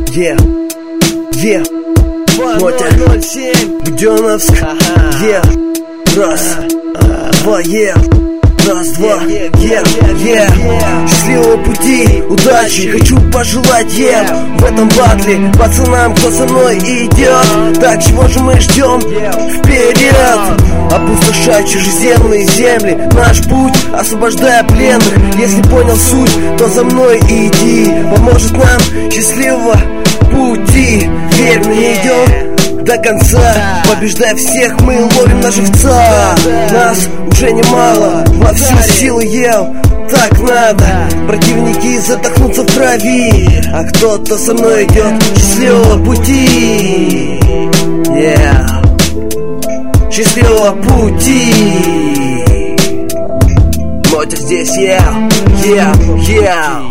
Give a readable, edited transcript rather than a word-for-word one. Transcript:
Мотя, Буденновск, раз, два, раз, два, счастливого пути, удачи хочу пожелать в этом батле пацанам, кто со мной идет. Так чего же мы ждем? Вперед! Опустошай чужеземные земли, наш путь, освобождая пленных. Если понял суть, то за мной иди. Поможет нам счастливого пути. Верь, мы не идем до конца, побеждая всех, мы ловим на живца. Нас уже немало, во всю силу так надо. Противники задохнутся в крови, а кто-то со мной идет. Счастливого пути, счастливого пути. Мотя здесь,